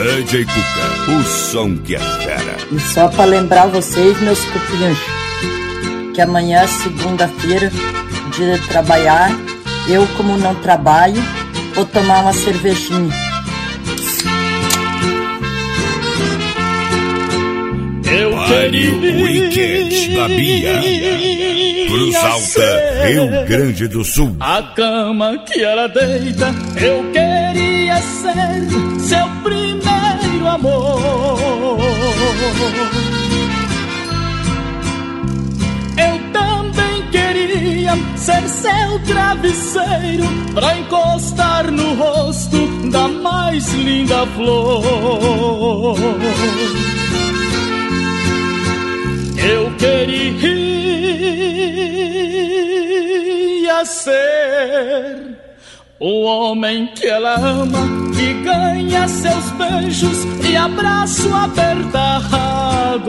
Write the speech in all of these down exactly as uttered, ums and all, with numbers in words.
D J Cuca, o som que é fera. E só pra lembrar vocês, meus cupinhos, que amanhã é segunda-feira, dia de trabalhar. Eu, como não trabalho, vou tomar uma cervejinha. Vale o Weekend da Bia, Cruz Alta, Rio Grande do Sul. A cama que ela deita, eu queria ser seu primeiro amor. Eu também queria ser seu travesseiro, pra encostar no rosto da mais linda flor. Eu queria ser o homem que ela ama, que ganha seus beijos e abraço apertado.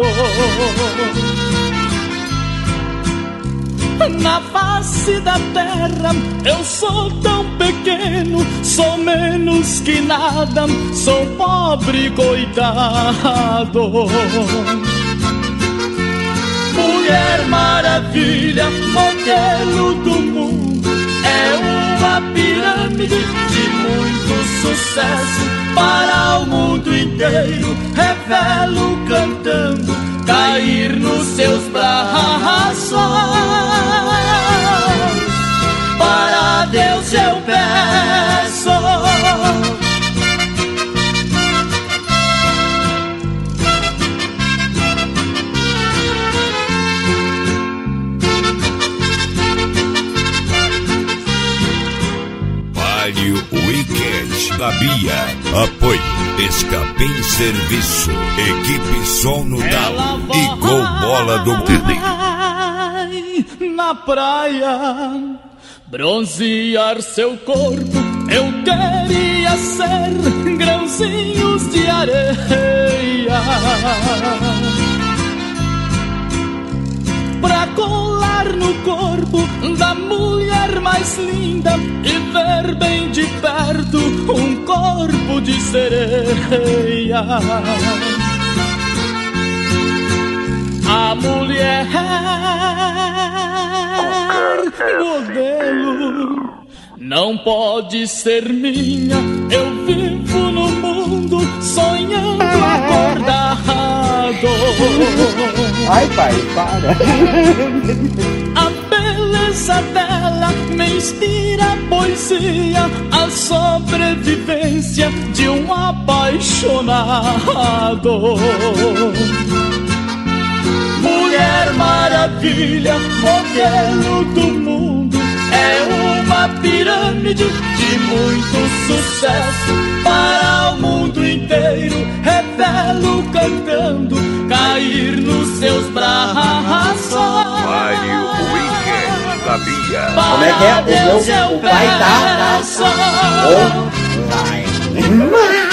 Na face da terra eu sou tão pequeno, sou menos que nada, sou pobre coitado. Mulher maravilha, modelo do mundo, é uma pirâmide de muito sucesso para o mundo inteiro. Revelo cantando, cair nos seus braços. Para Deus eu peço. Weekend da Bia. Apoio Escapim Serviço, Equipe Som no Dal e Gol Bola do Tele. Na praia bronzear seu corpo, eu queria ser grãozinhos de areia pra colar no corpo da mulher mais linda e ver bem de perto um corpo de sereia. A mulher modelo não pode ser minha, eu vivo no mundo sonhando acordado. Ai, pai, para. A beleza dela me inspira poesia, a sobrevivência de um apaixonado. Mulher maravilha, modelo do mundo, é uma pirâmide de muito sucesso para o mundo inteiro. Revelo cantando, cair nos seus braços. Vale o Weekend da Bia. Como é que é? O, meu, o pai tá, tá, tá. Oh,